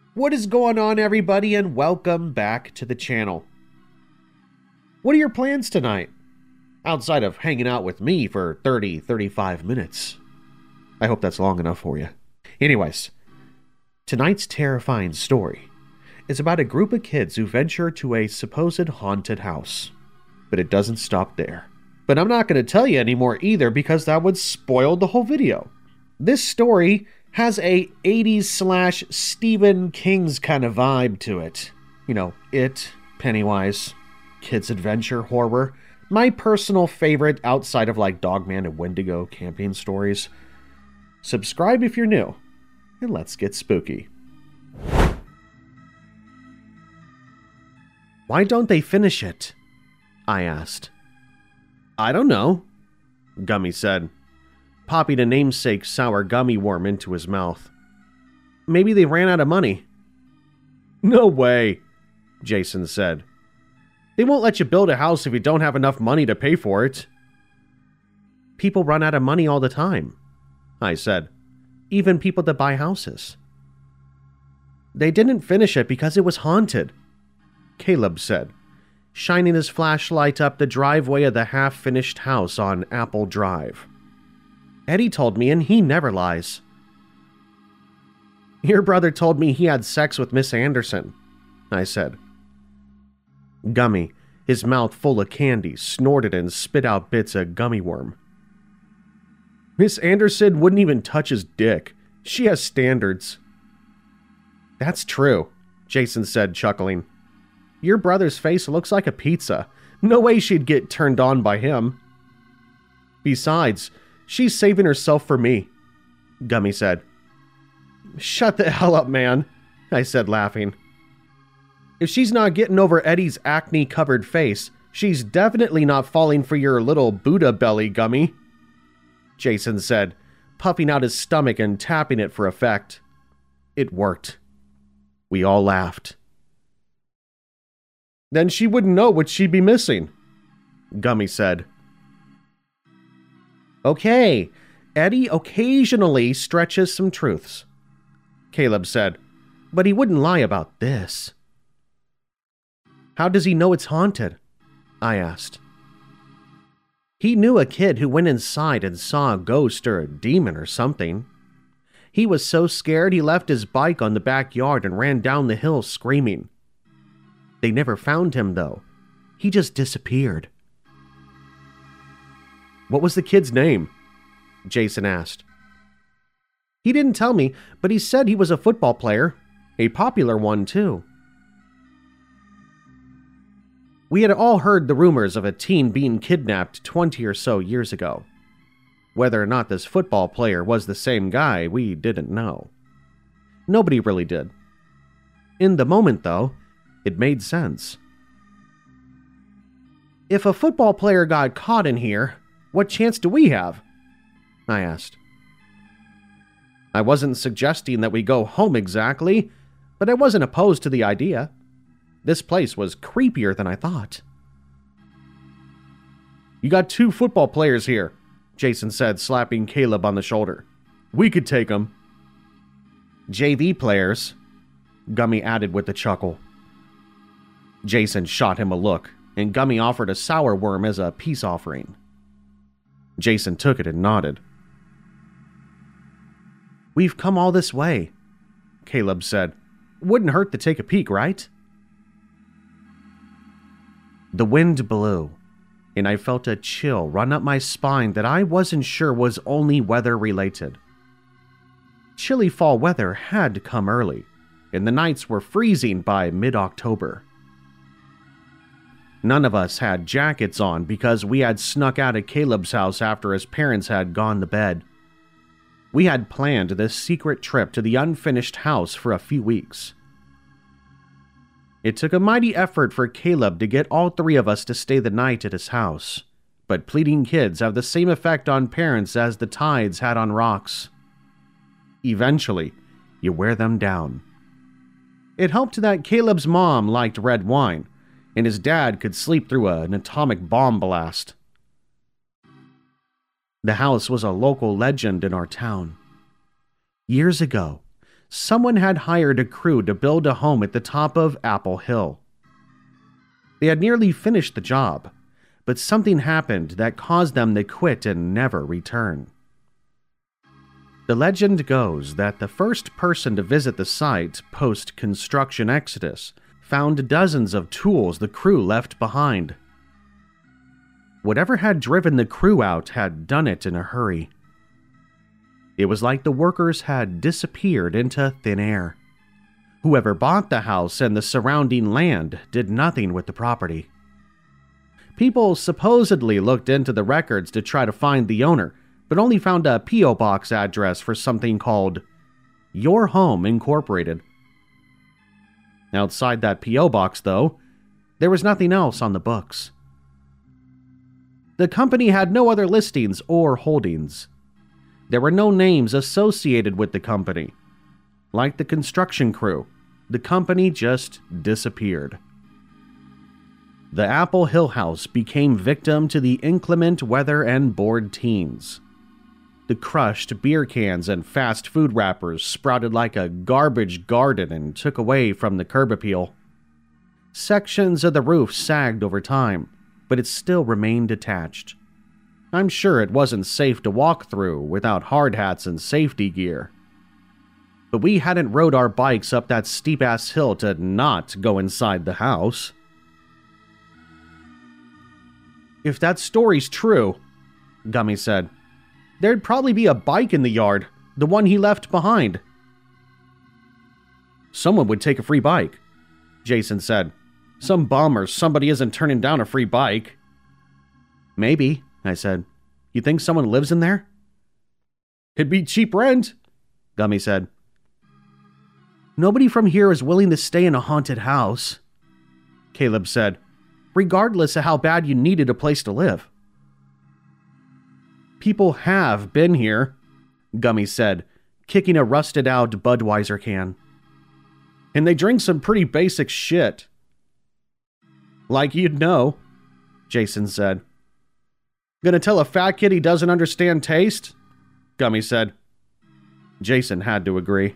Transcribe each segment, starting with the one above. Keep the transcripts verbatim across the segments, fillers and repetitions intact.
What is going on, everybody, and welcome back to the channel. What are your plans tonight? Outside of hanging out with me for thirty, thirty-five minutes. I hope that's long enough for you. Anyways, tonight's terrifying story is about a group of kids who venture to a supposed haunted house. But it doesn't stop there. But I'm not going to tell you anymore either, because that would spoil the whole video. This story has a eighties slash Stephen King's kind of vibe to it. You know, It, Pennywise, kids adventure horror. My personal favorite outside of like Dogman and Wendigo camping stories. Subscribe if you're new, and let's get spooky. Why don't they finish it? I asked. I don't know, Gummy said, popping a namesake sour gummy worm into his mouth. Maybe they ran out of money. No way, Jason said. They won't let you build a house if you don't have enough money to pay for it. People run out of money all the time, I said. Even people that buy houses. They didn't finish it because it was haunted, Caleb said, shining his flashlight up the driveway of the half-finished house on Apple Drive. Eddie told me, and he never lies. Your brother told me he had sex with Miss Anderson, I said. Gummy, his mouth full of candy, snorted and spit out bits of gummy worm. Miss Anderson wouldn't even touch his dick. She has standards. That's true, Jason said, chuckling. Your brother's face looks like a pizza. No way she'd get turned on by him. Besides, she's saving herself for me, Gummy said. Shut the hell up, man, I said, laughing. If she's not getting over Eddie's acne-covered face, she's definitely not falling for your little Buddha belly, Gummy, Jason said, puffing out his stomach and tapping it for effect. It worked. We all laughed. Then she wouldn't know what she'd be missing, Gummy said. Okay, Eddie occasionally stretches some truths, Caleb said, but he wouldn't lie about this. How does he know it's haunted? I asked. He knew a kid who went inside and saw a ghost or a demon or something. He was so scared he left his bike on the backyard and ran down the hill screaming. They never found him, though. He just disappeared. What was the kid's name? Jason asked. He didn't tell me, but he said he was a football player. A popular one, too. We had all heard the rumors of a teen being kidnapped twenty or so years ago. Whether or not this football player was the same guy, we didn't know. Nobody really did. In the moment, though, it made sense. If a football player got caught in here, what chance do we have? I asked. I wasn't suggesting that we go home exactly, but I wasn't opposed to the idea. This place was creepier than I thought. You got two football players here, Jason said, slapping Caleb on the shoulder. We could take them. J V players, Gummy added with a chuckle. Jason shot him a look, and Gummy offered a sour worm as a peace offering. Jason took it and nodded. We've come all this way, Caleb said. Wouldn't hurt to take a peek, right? The wind blew, and I felt a chill run up my spine that I wasn't sure was only weather-related. Chilly fall weather had come early, and the nights were freezing by mid-October. None of us had jackets on because we had snuck out of Caleb's house after his parents had gone to bed. We had planned this secret trip to the unfinished house for a few weeks. It took a mighty effort for Caleb to get all three of us to stay the night at his house, but pleading kids have the same effect on parents as the tides had on rocks. Eventually, you wear them down. It helped that Caleb's mom liked red wine, and his dad could sleep through an atomic bomb blast. The house was a local legend in our town. Years ago, someone had hired a crew to build a home at the top of Apple Hill. They had nearly finished the job, but something happened that caused them to quit and never return. The legend goes that the first person to visit the site post-construction exodus found dozens of tools the crew left behind. Whatever had driven the crew out had done it in a hurry. It was like the workers had disappeared into thin air. Whoever bought the house and the surrounding land did nothing with the property. People supposedly looked into the records to try to find the owner, but only found a P O box address for something called Your Home Incorporated. Outside that P O box, though, there was nothing else on the books. The company had no other listings or holdings. There were no names associated with the company. Like the construction crew, the company just disappeared. The Apple Hill House became victim to the inclement weather and bored teens. The crushed beer cans and fast food wrappers sprouted like a garbage garden and took away from the curb appeal. Sections of the roof sagged over time, but it still remained attached. I'm sure it wasn't safe to walk through without hard hats and safety gear. But we hadn't rode our bikes up that steep-ass hill to not go inside the house. If that story's true, Gummy said, there'd probably be a bike in the yard, the one he left behind. Someone would take a free bike, Jason said. Some bum or somebody isn't turning down a free bike. Maybe, I said. You think someone lives in there? It'd be cheap rent, Gummy said. Nobody from here is willing to stay in a haunted house, Caleb said, regardless of how bad you needed a place to live. People have been here, Gummy said, kicking a rusted-out Budweiser can. And they drink some pretty basic shit. Like you'd know, Jason said. Gonna tell a fat kid he doesn't understand taste? Gummy said. Jason had to agree.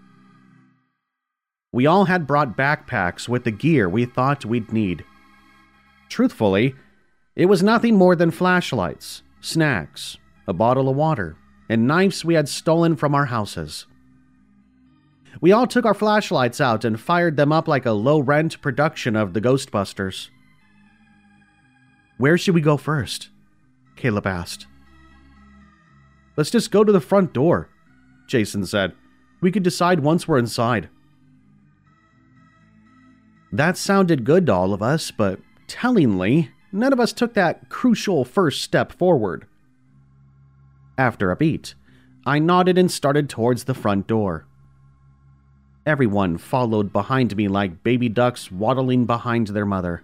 We all had brought backpacks with the gear we thought we'd need. Truthfully, it was nothing more than flashlights, snacks, a bottle of water, and knives we had stolen from our houses. We all took our flashlights out and fired them up like a low-rent production of the Ghostbusters. Where should we go first? Caleb asked. Let's just go to the front door, Jason said. We could decide once we're inside. That sounded good to all of us, but tellingly, none of us took that crucial first step forward. After a beat, I nodded and started towards the front door. Everyone followed behind me like baby ducks waddling behind their mother.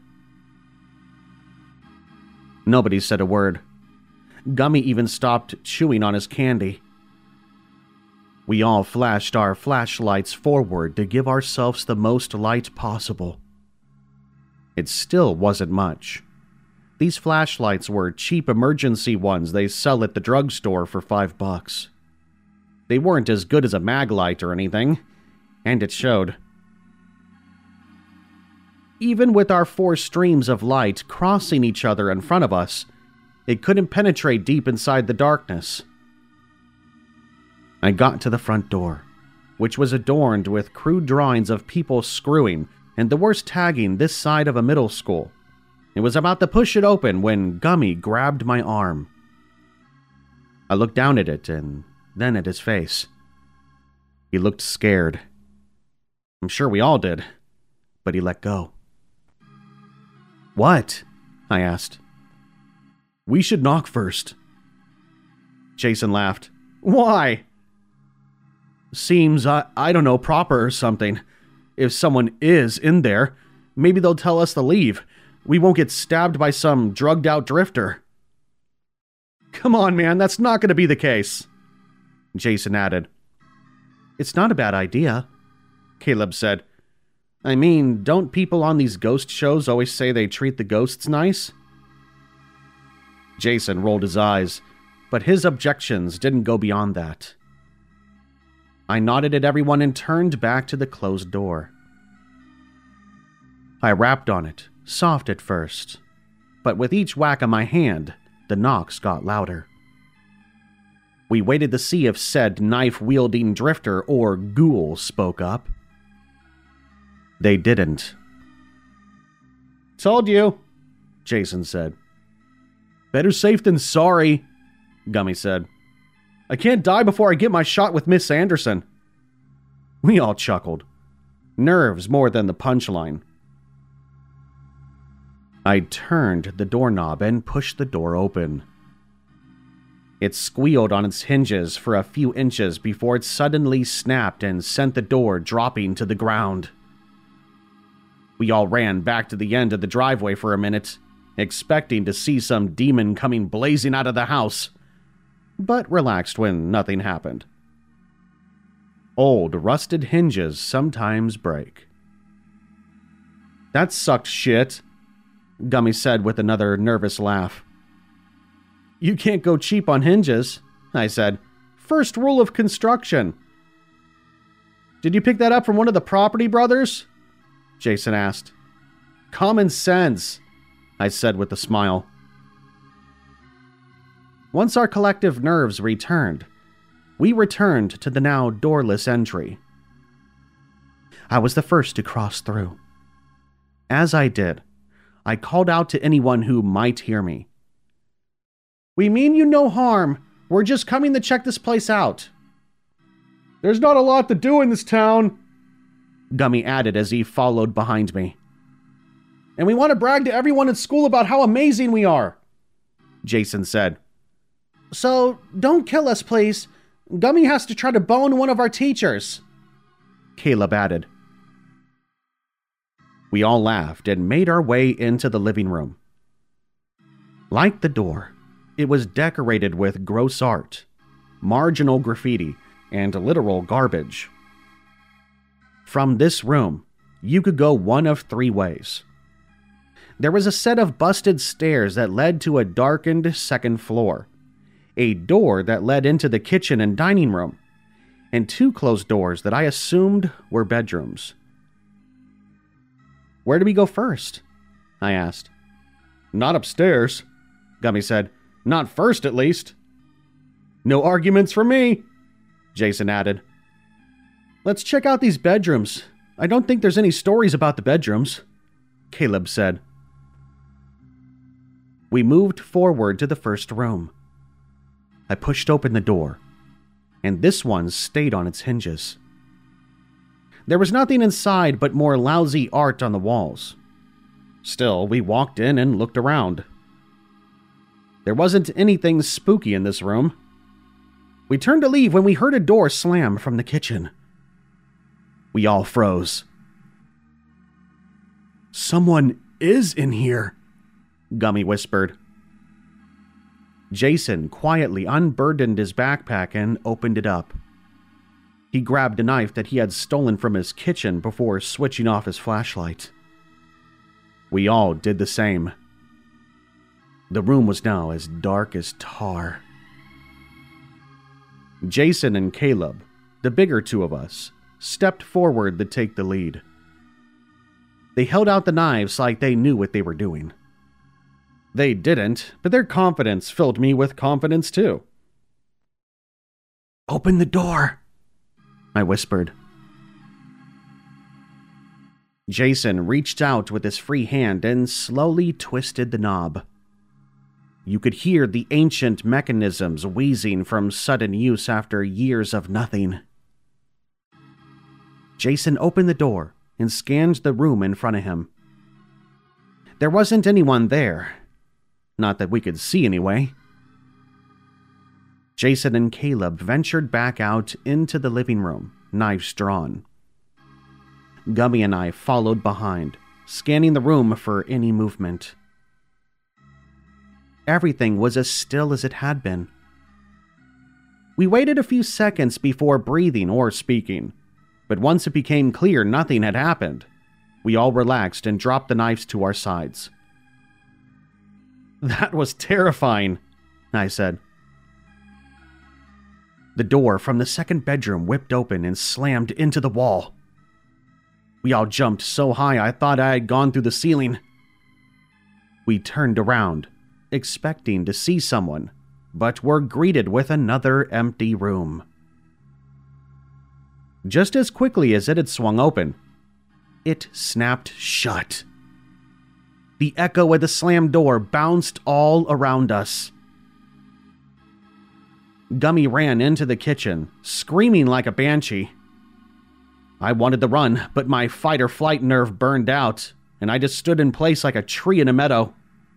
Nobody said a word. Gummy even stopped chewing on his candy. We all flashed our flashlights forward to give ourselves the most light possible. It still wasn't much. These flashlights were cheap emergency ones they sell at the drugstore for five bucks. They weren't as good as a mag light or anything, and it showed. Even with our four streams of light crossing each other in front of us, it couldn't penetrate deep inside the darkness. I got to the front door, which was adorned with crude drawings of people screwing and the worst tagging this side of a middle school. It was about to push it open when Gummy grabbed my arm. I looked down at it and then at his face. He looked scared. I'm sure we all did, but he let go. What? I asked. We should knock first. Jason laughed. Why? Seems, uh, I don't know, proper or something. If someone is in there, maybe they'll tell us to leave. We won't get stabbed by some drugged-out drifter. Come on, man, that's not going to be the case, Jason added. It's not a bad idea, Caleb said. I mean, don't people on these ghost shows always say they treat the ghosts nice? Jason rolled his eyes, but his objections didn't go beyond that. I nodded at everyone and turned back to the closed door. I rapped on it, soft at first, but with each whack of my hand, the knocks got louder. We waited to see if said knife-wielding drifter or ghoul spoke up. They didn't. "Told you," Jason said. "Better safe than sorry," Gummy said. "I can't die before I get my shot with Miss Anderson." We all chuckled. Nerves more than the punchline. I turned the doorknob and pushed the door open. It squealed on its hinges for a few inches before it suddenly snapped and sent the door dropping to the ground. We all ran back to the end of the driveway for a minute, expecting to see some demon coming blazing out of the house, but relaxed when nothing happened. Old, rusted hinges sometimes break. "That sucked shit," Gummy said with another nervous laugh. "You can't go cheap on hinges," I said. "First rule of construction." "Did you pick that up from one of the Property Brothers?" Jason asked. "Common sense," I said with a smile. Once our collective nerves returned, we returned to the now doorless entry. I was the first to cross through. As I did, I called out to anyone who might hear me. "We mean you no harm. We're just coming to check this place out." "There's not a lot to do in this town," Gummy added as he followed behind me. "And we want to brag to everyone at school about how amazing we are," Jason said. "So, don't kill us, please. Gummy has to try to bone one of our teachers," Caleb added. We all laughed and made our way into the living room. Like the door, it was decorated with gross art, marginal graffiti, and literal garbage. From this room, you could go one of three ways. There was a set of busted stairs that led to a darkened second floor, a door that led into the kitchen and dining room, and two closed doors that I assumed were bedrooms. "Where do we go first?" I asked. "Not upstairs," Gummy said. "Not first, at least." "No arguments from me," Jason added. "Let's check out these bedrooms. I don't think there's any stories about the bedrooms," Caleb said. We moved forward to the first room. I pushed open the door, and this one stayed on its hinges. There was nothing inside but more lousy art on the walls. Still, we walked in and looked around. There wasn't anything spooky in this room. We turned to leave when we heard a door slam from the kitchen. We all froze. "Someone is in here," Gummy whispered. Jason quietly unburdened his backpack and opened it up. He grabbed a knife that he had stolen from his kitchen before switching off his flashlight. We all did the same. The room was now as dark as tar. Jason and Caleb, the bigger two of us, stepped forward to take the lead. They held out the knives like they knew what they were doing. They didn't, but their confidence filled me with confidence too. "Open the door," I whispered. Jason reached out with his free hand and slowly twisted the knob. You could hear the ancient mechanisms wheezing from sudden use after years of nothing. Jason opened the door and scanned the room in front of him. There wasn't anyone there. Not that we could see anyway. Jason and Caleb ventured back out into the living room, knives drawn. Gummy and I followed behind, scanning the room for any movement. Everything was as still as it had been. We waited a few seconds before breathing or speaking, but once it became clear nothing had happened, we all relaxed and dropped the knives to our sides. "That was terrifying," I said. The door from the second bedroom whipped open and slammed into the wall. We all jumped so high I thought I had gone through the ceiling. We turned around, expecting to see someone, but were greeted with another empty room. Just as quickly as it had swung open, it snapped shut. The echo of the slammed door bounced all around us. Gummy ran into the kitchen, screaming like a banshee. I wanted to run, but my fight-or-flight nerve burned out, and I just stood in place like a tree in a meadow.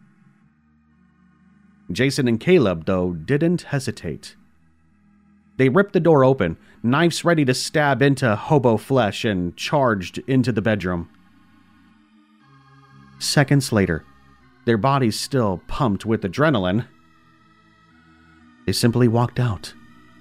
Jason and Caleb, though, didn't hesitate. They ripped the door open, knives ready to stab into hobo flesh, and charged into the bedroom. Seconds later, their bodies still pumped with adrenaline, they simply walked out.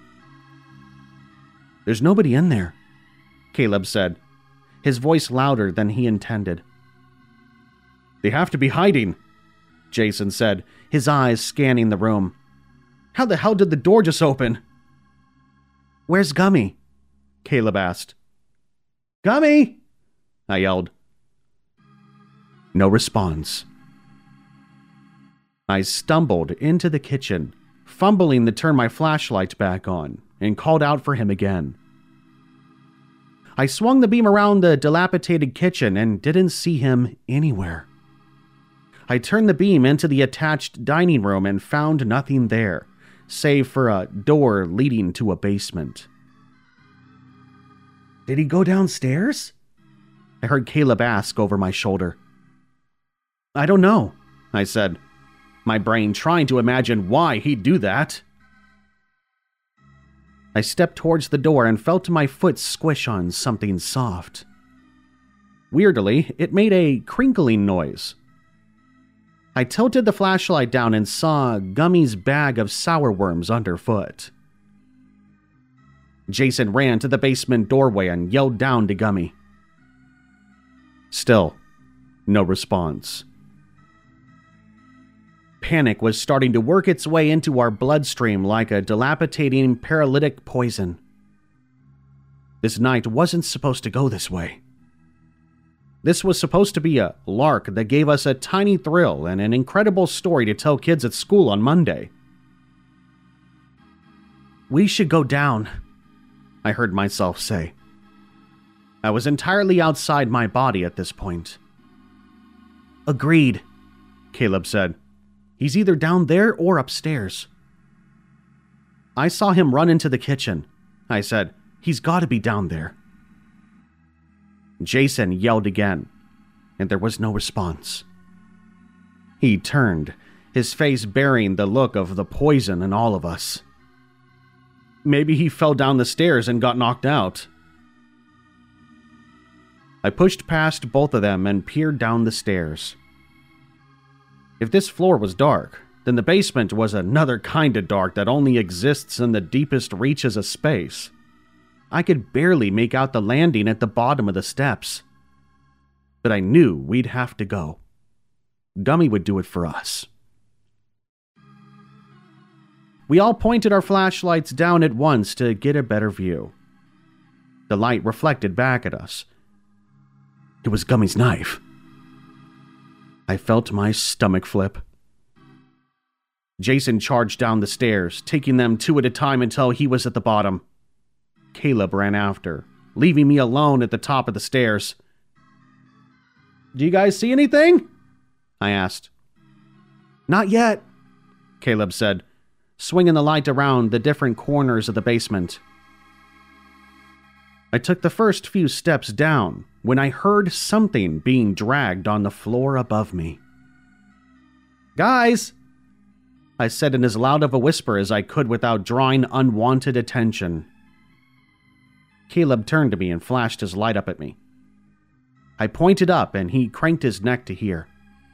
"There's nobody in there," Caleb said, his voice louder than he intended. "They have to be hiding," Jason said, his eyes scanning the room. "How the hell did the door just open?" "Where's Gummy?" Caleb asked. "Gummy!" I yelled. No response. I stumbled into the kitchen, fumbling to turn my flashlight back on, and called out for him again. I swung the beam around the dilapidated kitchen and didn't see him anywhere. I turned the beam into the attached dining room and found nothing there, save for a door leading to a basement. "Did he go downstairs?" I heard Caleb ask over my shoulder. "I don't know," I said, my brain trying to imagine why he'd do that. I stepped towards the door and felt my foot squish on something soft. Weirdly, it made a crinkling noise. I tilted the flashlight down and saw Gummy's bag of sour worms underfoot. Jason ran to the basement doorway and yelled down to Gummy. Still, no response. Panic was starting to work its way into our bloodstream like a dilapidating paralytic poison. This night wasn't supposed to go this way. This was supposed to be a lark that gave us a tiny thrill and an incredible story to tell kids at school on Monday. "We should go down," I heard myself say. I was entirely outside my body at this point. "Agreed," Caleb said. "He's either down there or upstairs." "I saw him run into the kitchen," I said. "He's got to be down there." Jason yelled again, and there was no response. He turned, his face bearing the look of the poison in all of us. Maybe he fell down the stairs and got knocked out. I pushed past both of them and peered down the stairs. If this floor was dark, then the basement was another kind of dark that only exists in the deepest reaches of space. I could barely make out the landing at the bottom of the steps. But I knew we'd have to go. Gummy would do it for us. We all pointed our flashlights down at once to get a better view. The light reflected back at us. It was Gummy's knife. I felt my stomach flip. Jason charged down the stairs, taking them two at a time until he was at the bottom. Caleb ran after, leaving me alone at the top of the stairs. "Do you guys see anything?" I asked. "Not yet," Caleb said, swinging the light around the different corners of the basement. I took the first few steps down when I heard something being dragged on the floor above me. "Guys!" I said in as loud of a whisper as I could without drawing unwanted attention. Caleb turned to me and flashed his light up at me. I pointed up and he cranked his neck to hear.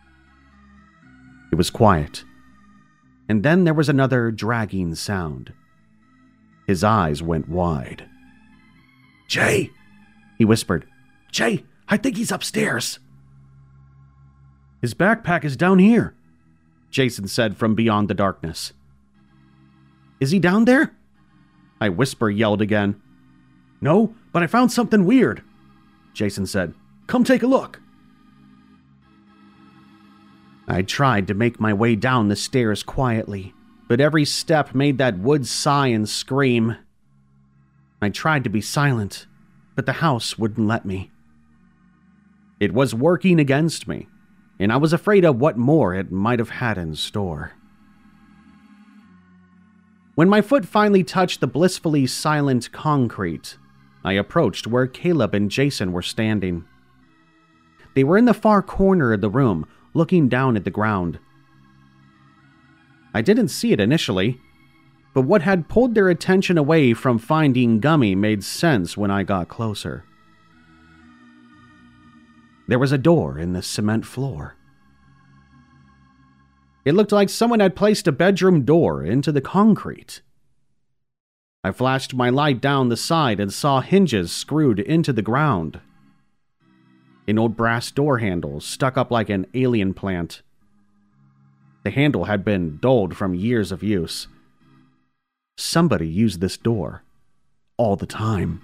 It was quiet. And then there was another dragging sound. His eyes went wide. "Jay!" he whispered. "Jay, I think he's upstairs." "His backpack is down here," Jason said from beyond the darkness. "Is he down there?" I whisper yelled again. "No, but I found something weird," Jason said. "Come take a look." I tried to make my way down the stairs quietly, but every step made that wood sigh and scream. I tried to be silent, but the house wouldn't let me. It was working against me, and I was afraid of what more it might have had in store. When my foot finally touched the blissfully silent concrete, I approached where Caleb and Jason were standing. They were in the far corner of the room, looking down at the ground. I didn't see it initially, but what had pulled their attention away from finding Gummy made sense when I got closer. There was a door in the cement floor. It looked like someone had placed a bedroom door into the concrete. I flashed my light down the side and saw hinges screwed into the ground. An old brass door handle stuck up like an alien plant. The handle had been dulled from years of use. Somebody used this door all the time.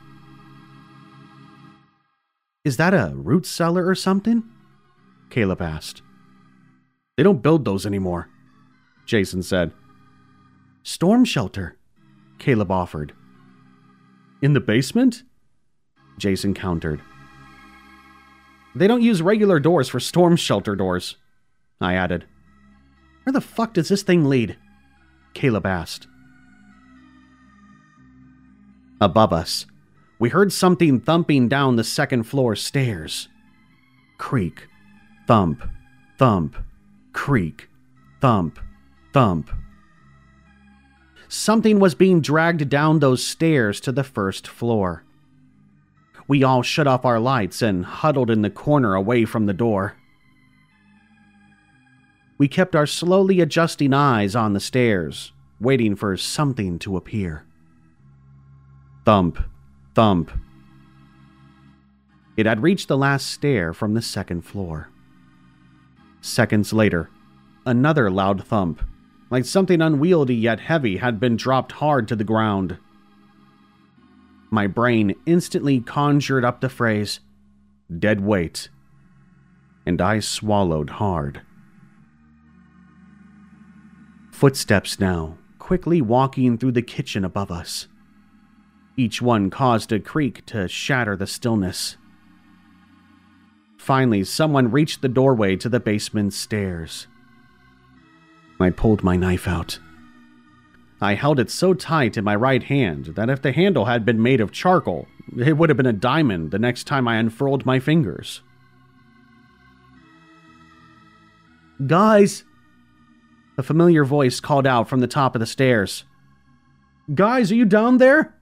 "Is that a root cellar or something?" Caleb asked. "They don't build those anymore," Jason said. "Storm shelter," Caleb offered. "In the basement?" Jason countered. "They don't use regular doors for storm shelter doors," I added. "Where the fuck does this thing lead?" Caleb asked. Above us, we heard something thumping down the second floor stairs. Creak, thump, thump, creak, thump, thump. Something was being dragged down those stairs to the first floor. We all shut off our lights and huddled in the corner away from the door. We kept our slowly adjusting eyes on the stairs, waiting for something to appear. Thump, thump. It had reached the last stair from the second floor. Seconds later, another loud thump, like something unwieldy yet heavy had been dropped hard to the ground. My brain instantly conjured up the phrase, "dead weight," and I swallowed hard. Footsteps now, quickly walking through the kitchen above us. Each one caused a creak to shatter the stillness. Finally, someone reached the doorway to the basement stairs. I pulled my knife out. I held it so tight in my right hand that if the handle had been made of charcoal, it would have been a diamond the next time I unfurled my fingers. "Guys!" A familiar voice called out from the top of the stairs. "Guys, are you down there?"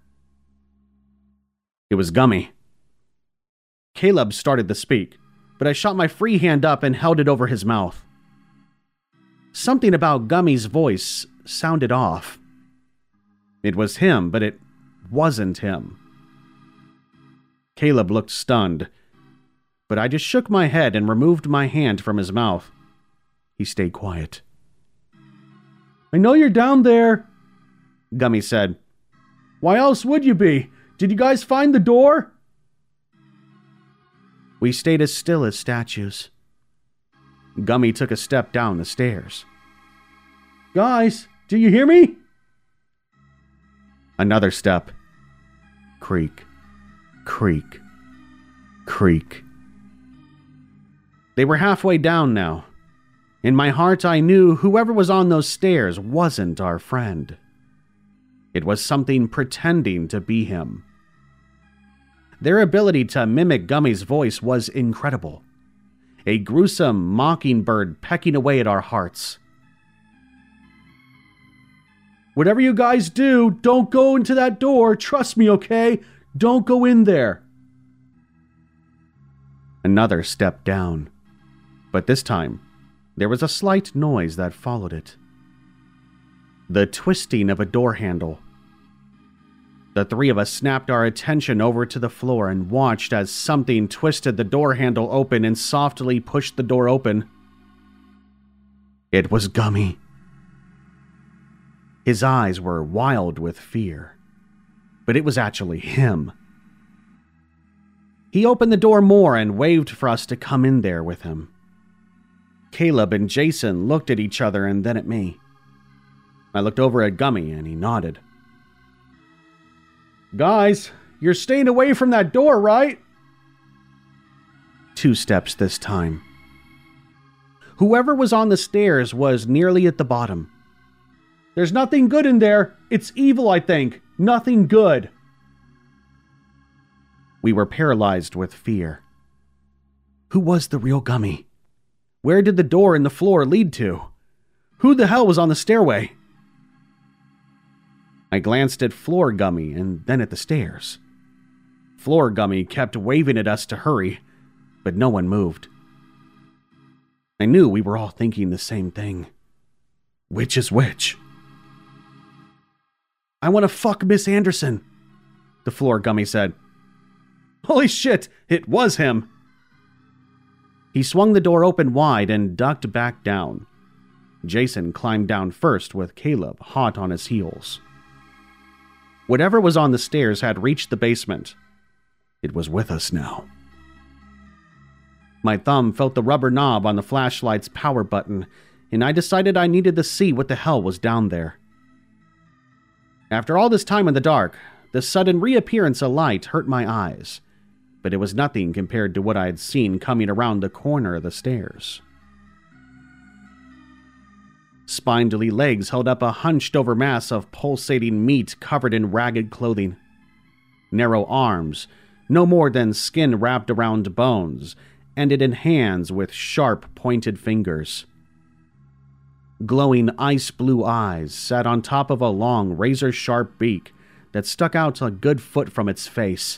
It was Gummy. Caleb started to speak, but I shot my free hand up and held it over his mouth. Something about Gummy's voice sounded off. It was him, but it wasn't him. Caleb looked stunned, but I just shook my head and removed my hand from his mouth. He stayed quiet. "I know you're down there," Gummy said. "Why else would you be? Did you guys find the door?" We stayed as still as statues. Gummy took a step down the stairs. "Guys, do you hear me?" Another step. Creak, creak, creak. They were halfway down now. In my heart, I knew whoever was on those stairs wasn't our friend. It was something pretending to be him. Their ability to mimic Gummy's voice was incredible. A gruesome mockingbird pecking away at our hearts. "Whatever you guys do, don't go into that door. Trust me, okay? Don't go in there." Another step down. But this time, there was a slight noise that followed it. The twisting of a door handle. The three of us snapped our attention over to the floor and watched as something twisted the door handle open and softly pushed the door open. It was Gummy. His eyes were wild with fear, but it was actually him. He opened the door more and waved for us to come in there with him. Caleb and Jason looked at each other and then at me. I looked over at Gummy and he nodded. Guys, you're staying away from that door, right? Two steps this time. Whoever was on the stairs was nearly at the bottom. There's nothing good in there. It's evil, I think. Nothing good. We were paralyzed with fear. Who was the real Gummy? Where did the door in the floor lead to? Who the hell was on the stairway? I glanced at Floor Gummy and then at the stairs. Floor Gummy kept waving at us to hurry, but no one moved. I knew we were all thinking the same thing. Which is which? I want to fuck Miss Anderson, the Floor Gummy said. Holy shit, it was him. He swung the door open wide and ducked back down. Jason climbed down first with Caleb hot on his heels. Whatever was on the stairs had reached the basement. It was with us now. My thumb felt the rubber knob on the flashlight's power button, and I decided I needed to see what the hell was down there. After all this time in the dark, the sudden reappearance of light hurt my eyes, but it was nothing compared to what I had seen coming around the corner of the stairs. Spindly legs held up a hunched-over mass of pulsating meat covered in ragged clothing. Narrow arms, no more than skin wrapped around bones, ended in hands with sharp, pointed fingers. Glowing ice-blue eyes sat on top of a long, razor-sharp beak that stuck out a good foot from its face.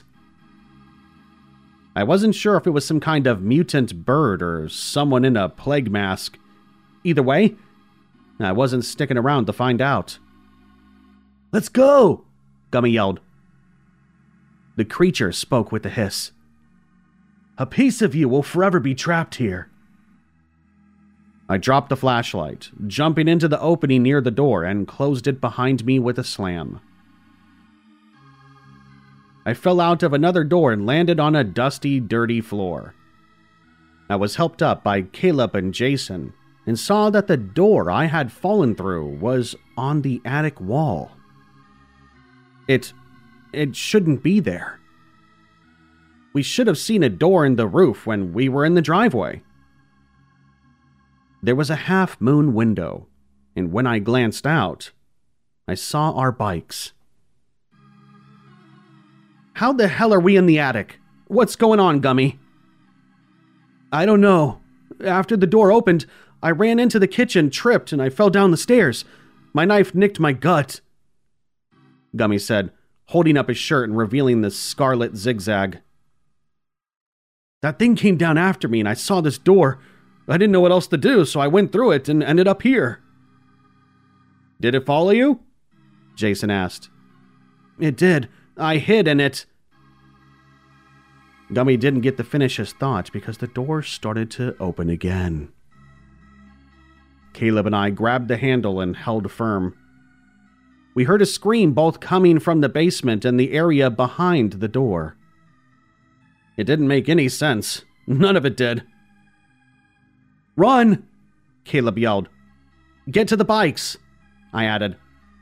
I wasn't sure if it was some kind of mutant bird or someone in a plague mask. Either way, I wasn't sticking around to find out. Let's go, Gummy yelled. The creature spoke with a hiss. A piece of you will forever be trapped here. I dropped the flashlight, jumping into the opening near the door and closed it behind me with a slam. I fell out of another door and landed on a dusty, dirty floor. I was helped up by Caleb and Jason and saw that the door I had fallen through was on the attic wall. It... it shouldn't be there. We should have seen a door in the roof when we were in the driveway. There was a half-moon window, and when I glanced out, I saw our bikes. How the hell are we in the attic? What's going on, Gummy? I don't know. After the door opened, I ran into the kitchen, tripped, and I fell down the stairs. My knife nicked my gut, Gummy said, holding up his shirt and revealing the scarlet zigzag. That thing came down after me, and I saw this door. I didn't know what else to do, so I went through it and ended up here. Did it follow you? Jason asked. It did. I hid in it. Gummy didn't get to finish his thought because the door started to open again. Caleb and I grabbed the handle and held firm. We heard a scream both coming from the basement and the area behind the door. It didn't make any sense. None of it did. Run! Caleb yelled. Get to the bikes, I added.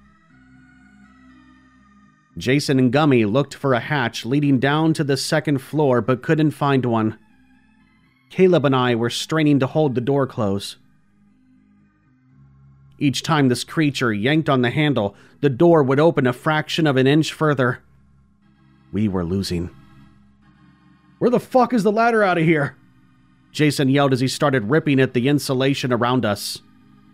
Jason and Gummy looked for a hatch leading down to the second floor but couldn't find one. Caleb and I were straining to hold the door closed. Each time this creature yanked on the handle, the door would open a fraction of an inch further. We were losing. Where the fuck is the ladder out of here? Jason yelled as he started ripping at the insulation around us.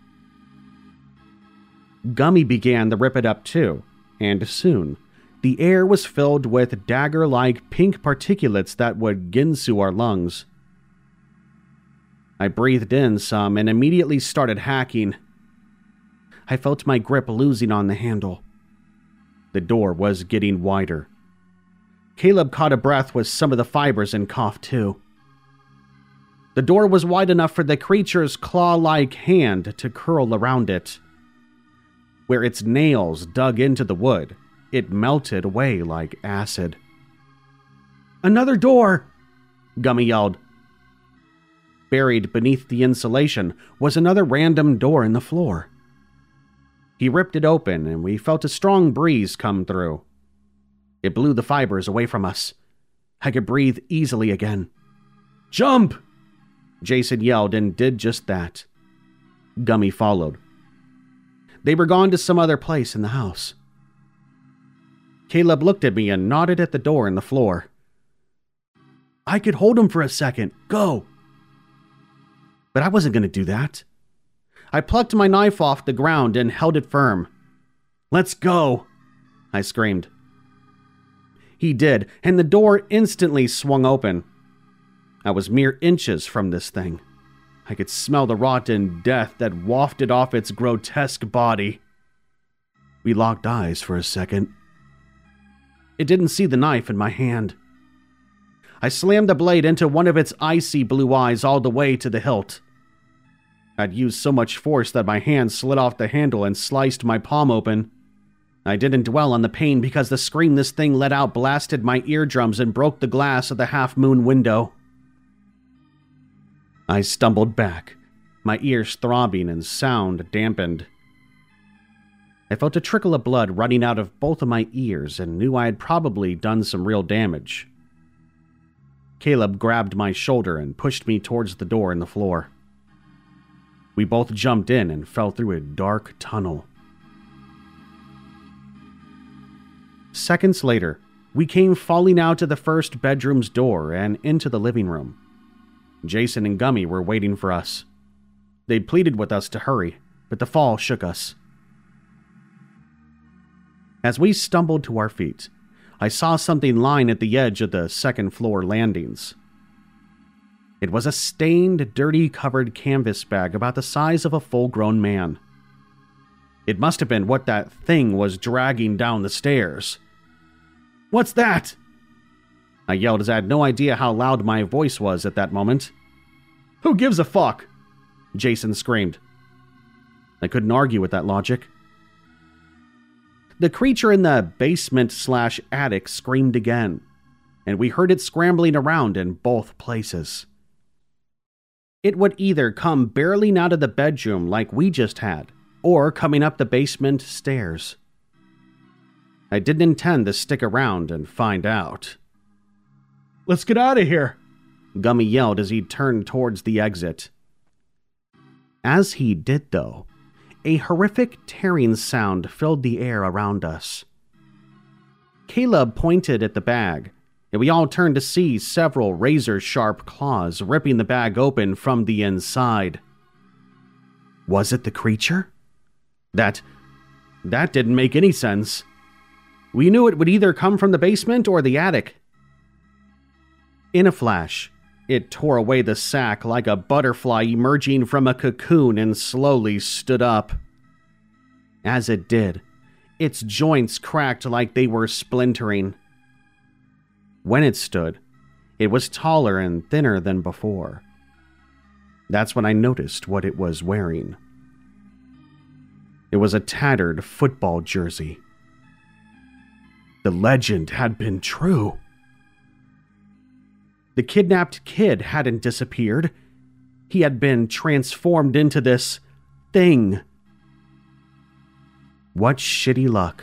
Gummy began to rip it up too, and soon, the air was filled with dagger-like pink particulates that would ginsu our lungs. I breathed in some and immediately started hacking. I felt my grip losing on the handle. The door was getting wider. Caleb caught a breath with some of the fibers and coughed too. The door was wide enough for the creature's claw-like hand to curl around it. Where its nails dug into the wood, it melted away like acid. "Another door!" Gummy yelled. Buried beneath the insulation was another random door in the floor. He ripped it open, and we felt a strong breeze come through. It blew the fibers away from us. I could breathe easily again. "Jump!" Jason yelled and did just that. Gummy followed. They were gone to some other place in the house. Caleb looked at me and nodded at the door in the floor. "I could hold him for a second. Go!" But I wasn't going to do that. I plucked my knife off the ground and held it firm. "Let's go!" I screamed. He did, and the door instantly swung open. I was mere inches from this thing. I could smell the rotten death that wafted off its grotesque body. We locked eyes for a second. It didn't see the knife in my hand. I slammed the blade into one of its icy blue eyes all the way to the hilt. I'd used so much force that my hand slid off the handle and sliced my palm open. I didn't dwell on the pain because the scream this thing let out blasted my eardrums and broke the glass of the half-moon window. I stumbled back, my ears throbbing and sound dampened. I felt a trickle of blood running out of both of my ears and knew I had probably done some real damage. Caleb grabbed my shoulder and pushed me towards the door in the floor. We both jumped in and fell through a dark tunnel. Seconds later, we came falling out of the first bedroom's door and into the living room. Jason and Gummy were waiting for us. They pleaded with us to hurry, but the fall shook us. As we stumbled to our feet, I saw something lying at the edge of the second floor landings. It was a stained, dirty covered canvas bag about the size of a full-grown man. It must have been what that thing was dragging down the stairs. "What's that?" I yelled as I had no idea how loud my voice was at that moment. "Who gives a fuck?" Jason screamed. I couldn't argue with that logic. The creature in the basement slash attic screamed again, and we heard it scrambling around in both places. It would either come barreling out of the bedroom like we just had, or coming up the basement stairs. I didn't intend to stick around and find out. "Let's get out of here," Gummy yelled as he turned towards the exit. As he did, though, a horrific tearing sound filled the air around us. Caleb pointed at the bag, and we all turned to see several razor-sharp claws ripping the bag open from the inside. Was it the creature? That... that didn't make any sense. We knew it would either come from the basement or the attic. In a flash, it tore away the sack like a butterfly emerging from a cocoon and slowly stood up. As it did, its joints cracked like they were splintering. When it stood, it was taller and thinner than before. That's when I noticed what it was wearing. It was a tattered football jersey. The legend had been true. The kidnapped kid hadn't disappeared. He had been transformed into this thing. What shitty luck.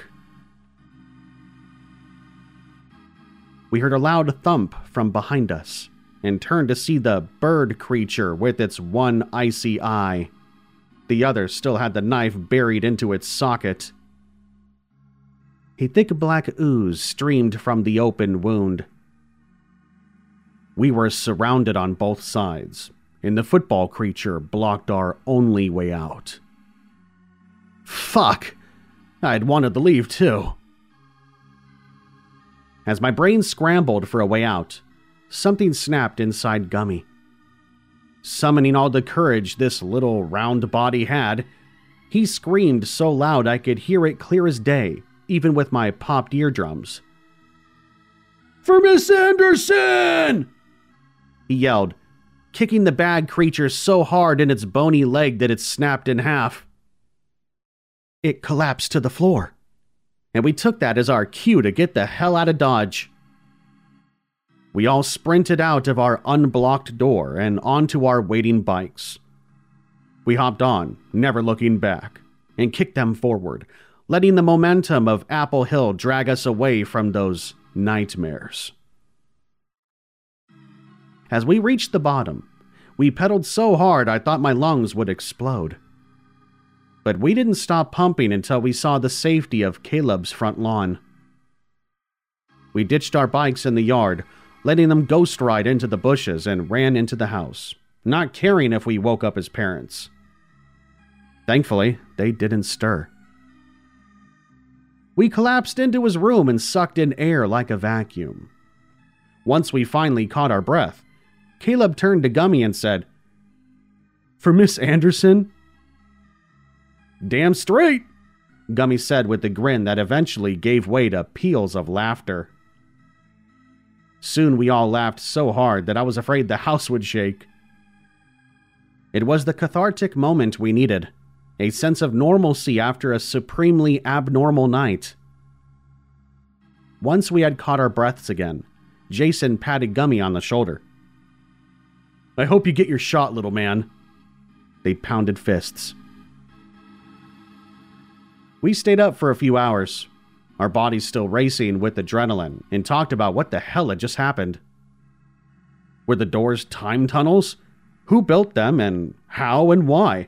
We heard a loud thump from behind us and turned to see the bird creature with its one icy eye. The other still had the knife buried into its socket. A thick black ooze streamed from the open wound. We were surrounded on both sides, and the football creature blocked our only way out. Fuck! I'd wanted to leave too. As my brain scrambled for a way out, something snapped inside Gummy. Summoning all the courage this little round body had, he screamed so loud I could hear it clear as day, even with my popped eardrums. "For Miss Anderson!" he yelled, kicking the bag creature so hard in its bony leg that it snapped in half. It collapsed to the floor, and we took that as our cue to get the hell out of Dodge. We all sprinted out of our unblocked door and onto our waiting bikes. We hopped on, never looking back, and kicked them forward, letting the momentum of Apple Hill drag us away from those nightmares. As we reached the bottom, we pedaled so hard I thought my lungs would explode. But we didn't stop pumping until we saw the safety of Caleb's front lawn. We ditched our bikes in the yard, letting them ghost ride into the bushes, and ran into the house, not caring if we woke up his parents. Thankfully, they didn't stir. We collapsed into his room and sucked in air like a vacuum. Once we finally caught our breath, Caleb turned to Gummy and said, "For Miss Anderson?" "Damn straight," Gummy said with a grin that eventually gave way to peals of laughter. Soon we all laughed so hard that I was afraid the house would shake. It was the cathartic moment we needed, a sense of normalcy after a supremely abnormal night. Once we had caught our breaths again, Jason patted Gummy on the shoulder. "I hope you get your shot, little man." They pounded fists. We stayed up for a few hours, our bodies still racing with adrenaline, and talked about what the hell had just happened. Were the doors time tunnels? Who built them, and how and why?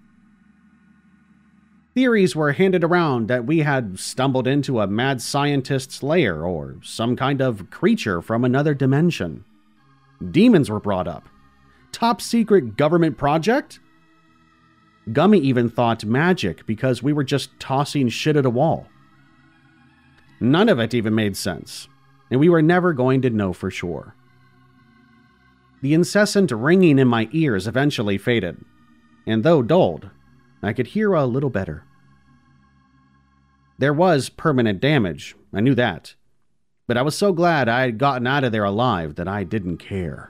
Theories were handed around that we had stumbled into a mad scientist's lair or some kind of creature from another dimension. Demons were brought up. Top secret government project? Gummy even thought magic because we were just tossing shit at a wall. None of it even made sense, and we were never going to know for sure. The incessant ringing in my ears eventually faded, and though dulled, I could hear a little better. There was permanent damage, I knew that, but I was so glad I had gotten out of there alive that I didn't care.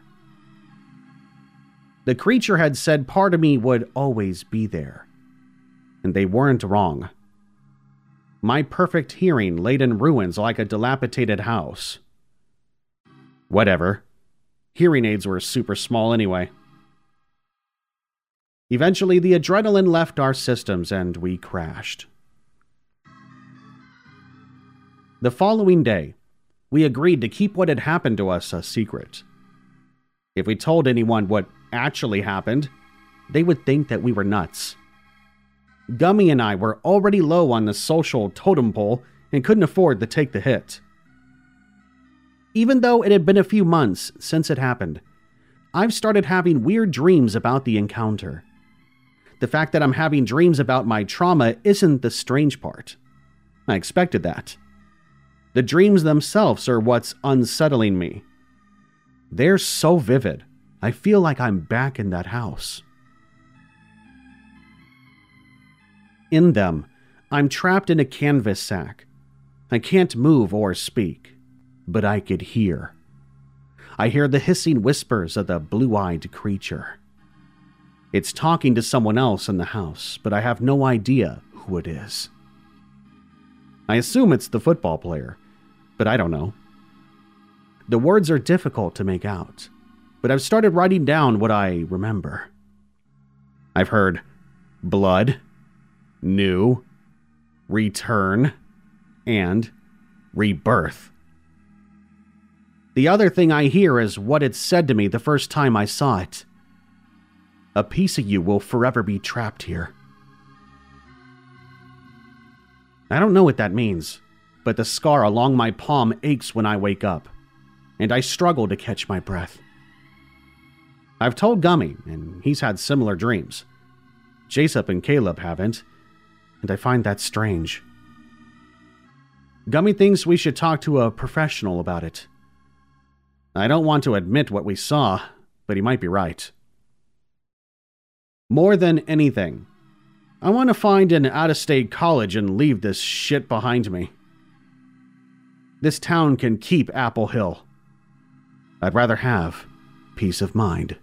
The creature had said part of me would always be there, and they weren't wrong. My perfect hearing laid in ruins like a dilapidated house. Whatever. Hearing aids were super small anyway. Eventually, the adrenaline left our systems and we crashed. The following day, we agreed to keep what had happened to us a secret. If we told anyone what actually happened, they would think that we were nuts. Gummy and I were already low on the social totem pole and couldn't afford to take the hit. Even though it had been a few months since it happened, I've started having weird dreams about the encounter. The fact that I'm having dreams about my trauma isn't the strange part. I expected that. The dreams themselves are what's unsettling me. They're so vivid, I feel like I'm back in that house. In them, I'm trapped in a canvas sack. I can't move or speak, but I could hear. I hear the hissing whispers of the blue-eyed creature. It's talking to someone else in the house, but I have no idea who it is. I assume it's the football player, but I don't know. The words are difficult to make out, but I've started writing down what I remember. I've heard blood, new, return, and rebirth. The other thing I hear is what it said to me the first time I saw it. A piece of you will forever be trapped here. I don't know what that means, but the scar along my palm aches when I wake up, and I struggle to catch my breath. I've told Gummy, and he's had similar dreams. Jason and Caleb haven't, and I find that strange. Gummy thinks we should talk to a professional about it. I don't want to admit what we saw, but he might be right. More than anything, I want to find an out-of-state college and leave this shit behind me. This town can keep Apple Hill. I'd rather have peace of mind.